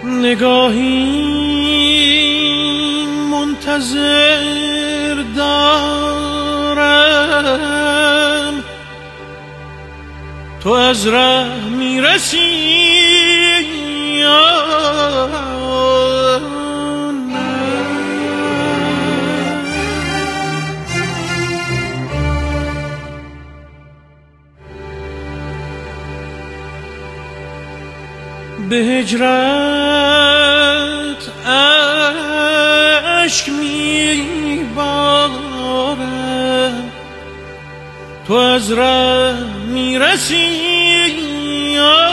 نگاهی منتظر دارم تو از ره میرسی یا نه. به هجرت اشک میبارم تو از ره میرسی یا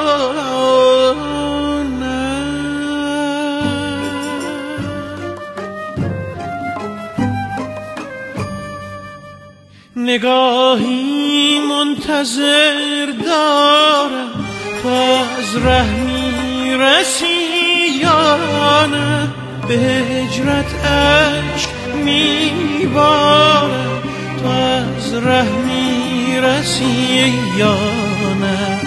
نه. نگاهی منتظر دارم تو از ره میرسی یا نه. به هجرت اشک میبارم تو از ره میرسی یا نه.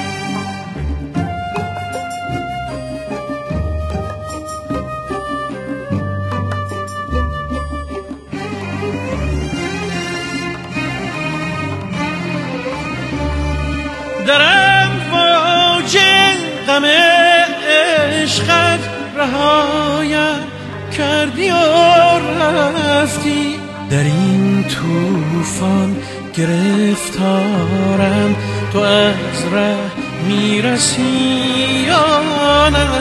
در امواج غم عشقت رهایم کردی و رفتی. در این طوفان گرفتارم تو از ره میرسی یا نه.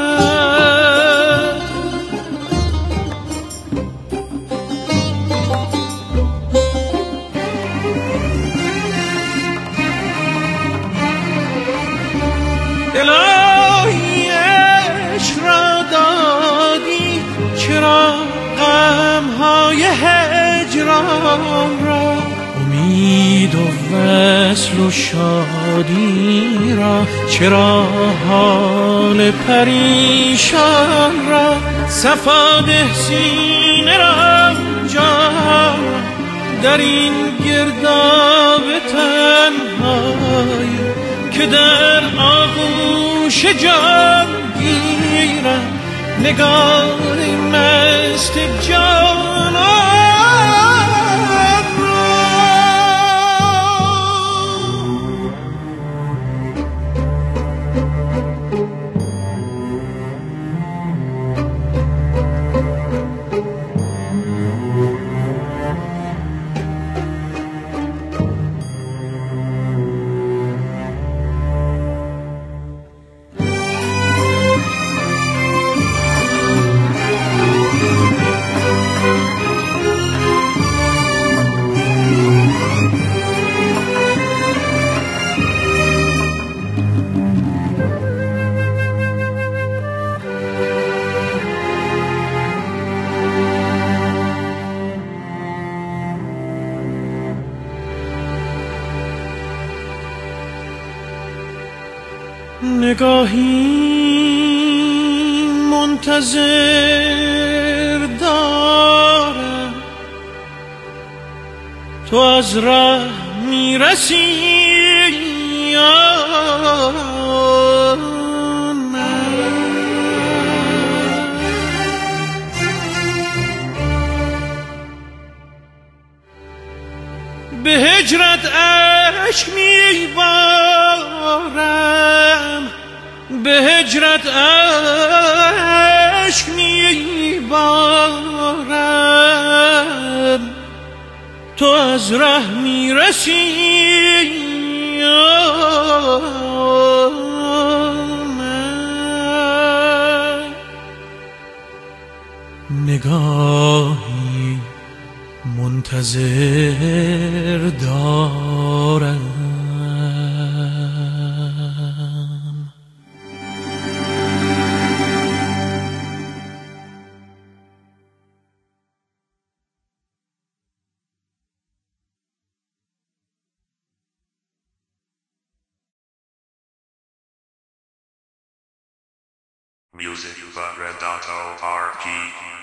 الهی عشق را دادی چرا غمهای هجران را. امید و وصل و شادی را چرا حال پریشان را. صفا ده سینه را جان در این گرداب تنهایی که در آغوش جان گیرم نگاه مست جانان را. نگاهی منتظر دارم تو از ره میرسی یا نه. به هجرت اشک میبارم به هجرت اشک میبارم تو از ره میرسی یا نه. نگاهی منتظر دارم Music by Red.org.